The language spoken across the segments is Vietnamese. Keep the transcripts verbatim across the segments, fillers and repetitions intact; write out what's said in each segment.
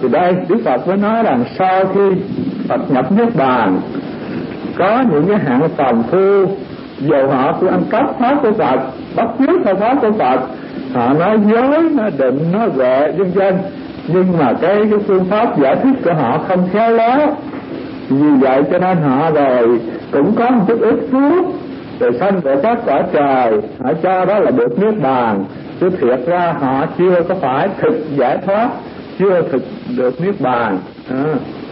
Thì đây Đức Phật mới nói rằng sau khi Phật nhập Niết Bàn, có những cái hạng phàm phu dù họ cứ ăn cắp pháp của Phật, bắt chước theo pháp của Phật, họ nói giới, nói định, nói huệ vân vân, nhưng mà cái cái phương pháp giải thích của họ không khéo léo. Vì vậy cho nên họ rồi cũng có một chút ít phước, rồi sanh về các cõi trời, họ cho đó là được Niết Bàn, chứ thiệt ra họ chưa có phải thực giải thoát, chưa thực được Niết Bàn. À.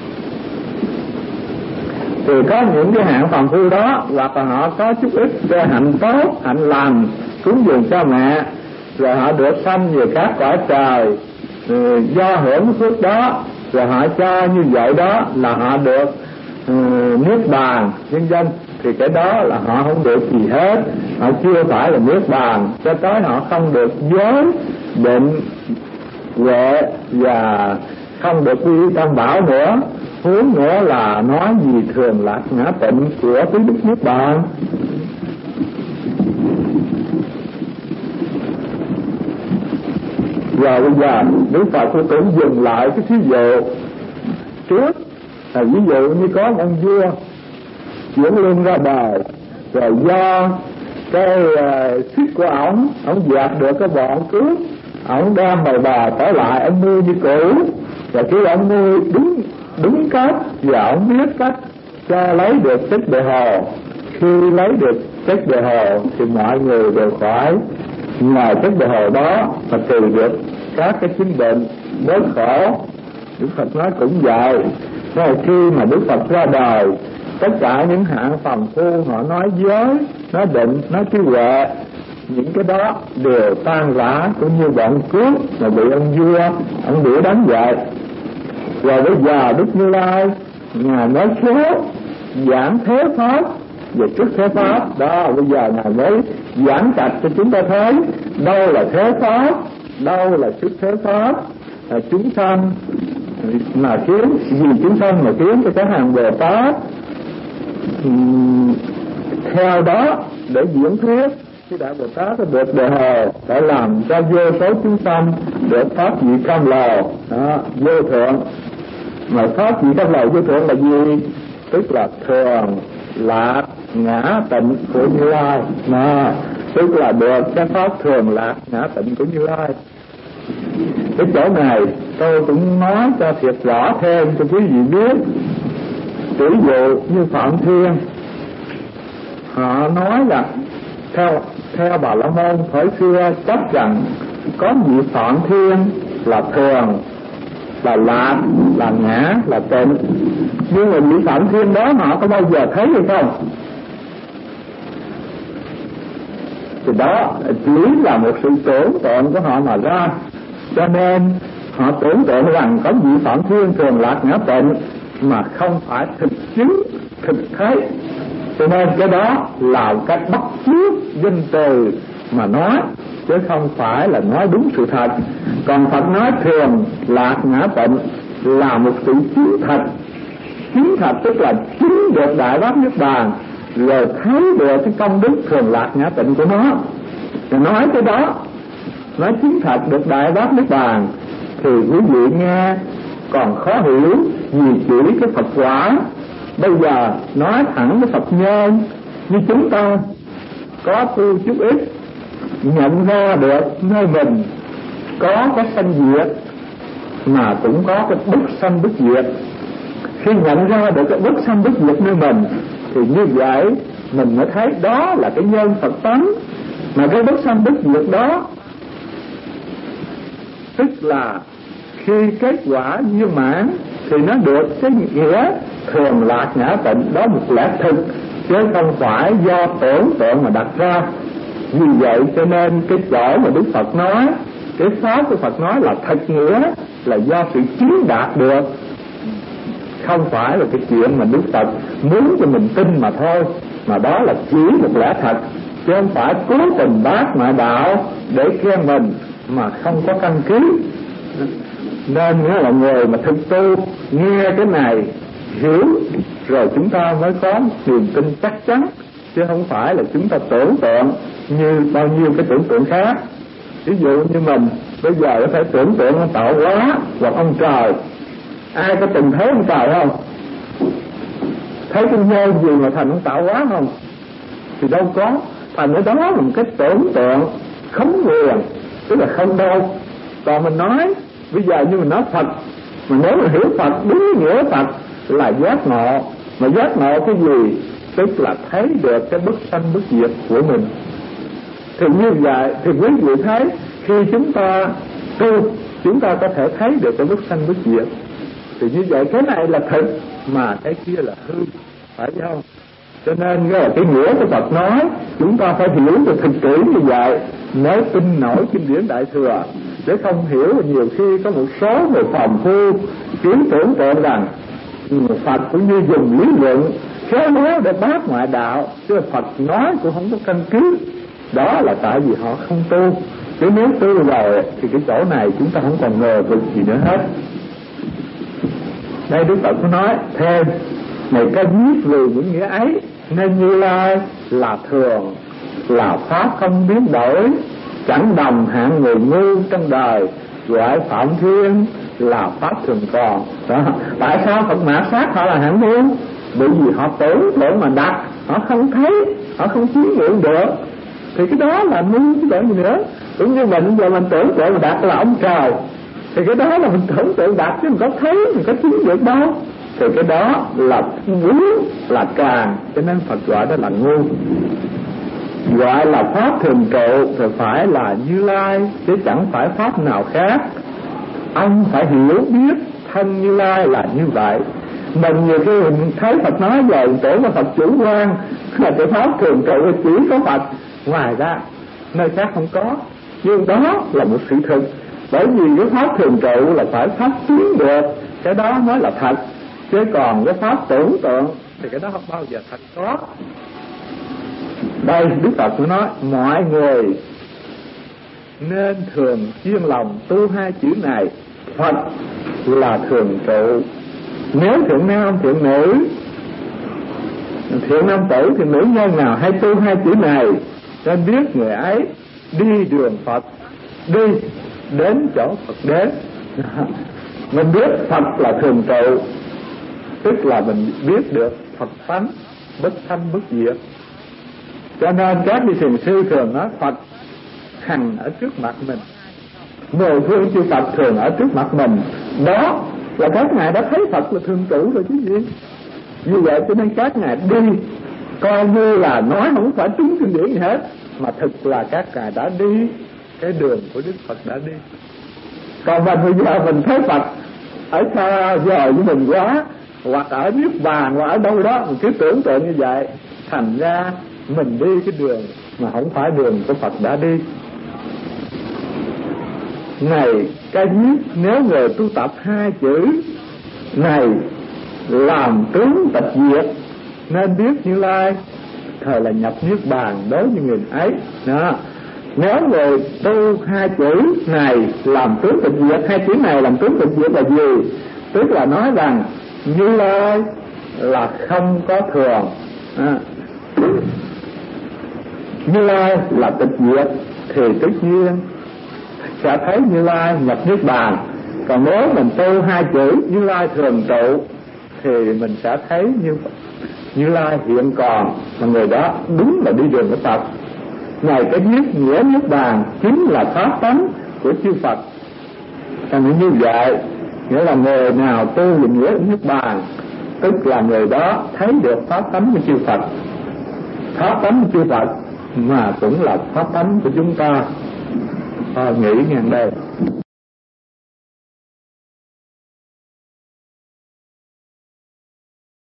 Thì có những cái hạng phàm phu đó, hoặc là họ có chút ít hạnh tốt, hạnh lành, cúng dường cho mẹ, rồi họ được sanh về các cõi trời, ừ, do hưởng phước đó, rồi họ cho như vậy đó là họ được ừ, Niết Bàn nhân dân. Thì cái đó là họ không được gì hết, họ chưa phải là Niết Bàn, cho tới họ không được giới, định, huệ và không được quy y tam bảo nữa, huống nữa là nói gì thường lạc ngã tịnh của tứ đức Niết Bàn. Và bây giờ Đức Phật cũng dừng lại cái thí dụ trước, là ví dụ như có ông vua chuyển lưng ra đời, rồi do cái uh, sức của ổng, ổng dẹp được cái bọn cướp, ổng đem mời bà trở lại, ông nuôi như cũ, và khi ông nuôi đúng đúng cách và ổng biết cách cho lấy được chất đề hồ. Khi lấy được chất đề hồ thì mọi người đều khỏi nhờ chất đề hồ đó mà trừ được các cái chứng bệnh bớt khổ. Đức Phật nói cũng vậy. Rồi khi mà Đức Phật ra đời, tất cả những hạng phàm phu họ nói giới, nói định, nói trí huệ, những cái đó đều tan rã, cũng như bọn cướp mà bị ông vua ông đuổi đánh vậy. Rồi bây giờ Đức Như Lai Ngài nói khéo giảng thế pháp về trước thế pháp đó, bây giờ Ngài mới giảng trạch cho chúng ta thấy đâu là thế pháp, đâu là trước thế pháp, là chúng sanh mà khiến vì chúng sanh mà khiến cho cái hàng Bồ Tát theo đó để diễn thuyết. Khi Đại Bồ Tát được đề hồ để làm cho vô số chúng sanh được pháp vị cam lồ đó, vô thượng. Mà pháp vị cam lồ vô thượng là gì? Tức là thường, lạc, ngã, tịnh của Như Lai. Mà tức là được cái pháp thường, lạc, ngã, tịnh của Như Lai. Cái chỗ này tôi cũng nói cho thiệt rõ thêm cho quý vị biết. Ví dụ như Phạm Thiên, họ nói là theo theo Bà La Môn thời xưa chắc rằng có vị Phạm Thiên là thường, là lạc, là ngã, là tịnh. Nhưng mà vị Phạm Thiên đó họ có bao giờ thấy hay không? Thì đó chỉ là một sự tưởng tượng của họ mà ra. Cho nên họ tưởng tượng rằng có vị Phạm Thiên thường, lạc, ngã, tịnh, mà không phải thực chứng, thực thấy. Cho nên cái đó là cách bắt chước danh từ mà nói, chứ không phải là nói đúng sự thật. Còn Phật nói thường, lạc, ngã, tịnh là một sự chứng thật. Chứng thật tức là chứng được Đại Bát Niết Bàn, rồi thấy được cái công đức thường, lạc, ngã, tịnh của nó. Rồi nói cái đó, nói chứng thật được Đại Bát Niết Bàn, thì quý vị nghe còn khó hiểu vì chỉ cái Phật quả. Bây giờ nói thẳng với Phật nhân như chúng ta có tu chút ít, nhận ra được nơi mình có cái sanh diệt mà cũng có cái bất sanh bất diệt. Khi nhận ra được cái bất sanh bất diệt nơi mình thì như vậy mình mới thấy đó là cái nhân Phật tánh. Mà cái bất sanh bất diệt đó tức là khi kết quả viên mãn thì nó được cái nghĩa thường, lạc, ngã, tịnh đó một lẽ thực, chứ không phải do tưởng tượng mà đặt ra. Vì vậy cho nên cái chỗ mà Đức Phật nói, cái pháp của Phật nói là thật nghĩa, là do sự chứng đạt được, không phải là cái chuyện mà Đức Phật muốn cho mình tin mà thôi. Mà đó là chỉ một lẽ thật, chứ không phải cố tình bác ngoại đạo để khen mình mà không có căn cứ. Nên nghĩa là người mà thực tu nghe cái này hiểu rồi chúng ta mới có niềm tin chắc chắn, chứ không phải là chúng ta tưởng tượng như bao nhiêu cái tưởng tượng khác. Ví dụ như mình bây giờ có thể tưởng tượng ông tạo hóa hoặc ông trời, Ai có từng thấy ông Trời không? Thấy cái nhân gì mà thành ông tạo hóa không? Thì đâu có. Thành ở đó là một cái tưởng tượng không quyền, tức là không đâu. Còn mình nói bây giờ như mình nói Phật, mà nếu mình hiểu Phật đúng nghĩa Phật là giác ngộ. Mà giác ngộ cái gì? Tức là thấy được cái bất sanh bất diệt của mình. Thì như vậy thì quý vị thấy khi chúng ta tu, chúng ta có thể thấy được cái bất sanh bất diệt. Thì như vậy cái này là thực, mà cái kia là hư, phải không? Cho nên cái, cái nghĩa của Phật nói chúng ta phải hiểu được thực kỹ như vậy mới tin nổi kinh điển Đại Thừa. Để không hiểu nhiều khi có một số người phàm phu cứ tưởng tượng rằng Phật cũng như dùng lý luận khéo léo để bác ngoại đạo, chứ Phật nói cũng không có căn cứ. Đó là tại vì họ không tu. Chứ nếu tu rồi thì cái chỗ này chúng ta không còn ngờ vực gì nữa hết. Đây Đức Phật có nói thêm: này có viết về những nghĩa ấy, nên Như Lai là thường, là pháp không biến đổi, chẳng đồng hạng người ngu trong đời, gọi Phạm Thiên là pháp thường còn. Đó. Tại sao Phật mạt sát họ là hạng ngu? Bởi vì họ tưởng tượng mà đặt, họ không thấy, họ không chiêm nghiệm được. Thì cái đó là ngu chứ còn gì nữa. Cũng như mình giờ mình tưởng tượng mà đặt là ông trời, thì cái đó là mình tưởng tượng đặt chứ mình có thấy, mình có chiếm được đâu. Thì cái đó là muốn, là càng, cho nên Phật gọi đó là ngu. Gọi là pháp thường trụ thì phải là Như Lai, chứ chẳng phải pháp nào khác. Ông phải hiểu biết thân Như Lai là như vậy. Mình nhiều khi mình thấy Phật nói về tưởng là Phật chủ quan, là cái pháp thường trụ chỉ có Phật, ngoài ra nơi khác không có. Nhưng đó là một sự thực. Bởi vì cái pháp thường trụ là phải pháp tiến được, cái đó mới là thật. Chứ còn cái pháp tưởng tượng thì cái đó không bao giờ thật có. Đây Đức Phật có nói mọi người nên thường chuyên lòng tu hai chữ này: Phật là thường trụ. Nếu thượng nam thượng nữ, thượng nam tử thì nữ nhân nào hay tu hai chữ này, nên biết người ấy đi đường Phật, đi đến chỗ Phật đến. Mình biết Phật là thường trụ, tức là mình biết được Phật tánh bất sanh bất diệt. Cho nên các vị thiền sư thường nói Phật hằng ở trước mặt mình, mười phương chư Phật thường ở trước mặt mình. Đó là các ngài đã thấy Phật là thường trụ rồi chứ gì. Như vậy cho nên các ngài đi coi như là nói không phải trúng kinh điển gì hết, mà thực là các ngài đã đi cái đường của Đức Phật đã đi. Còn mình bây giờ mình thấy Phật ở xa giờ với mình quá, hoặc ở Niết Bàn, hoặc ở đâu đó, mình cứ tưởng tượng như vậy, thành ra mình đi cái đường mà không phải đường của Phật đã đi. Này cái viết nếu người tu tập hai chữ này làm tướng tịch diệt, nên biết Như Lai thời là nhập Niết Bàn đối với người ấy. Đó. Nếu người tu hai chữ này làm tướng tịch diệt, hai chữ này làm tướng tịch diệt là gì? Tức là nói rằng Như Lai là không có thường, à, Như Lai là tịch diệt, thì tất nhiên sẽ thấy Như Lai nhập Niết Bàn. Còn nếu mình tu hai chữ Như Lai thường trụ thì mình sẽ thấy như Như Lai hiện còn, mà người đó đúng là đi đường của Phật. Này cái viết nghĩa Niết Bàn chính là pháp tánh của chư Phật. Còn như vậy nghĩa là người nào tu về nghĩa Niết Bàn, tức là người đó thấy được pháp tánh của chư Phật. Pháp tánh của chư Phật mà cũng là pháp tánh của chúng ta. À, nghĩ ngang đây.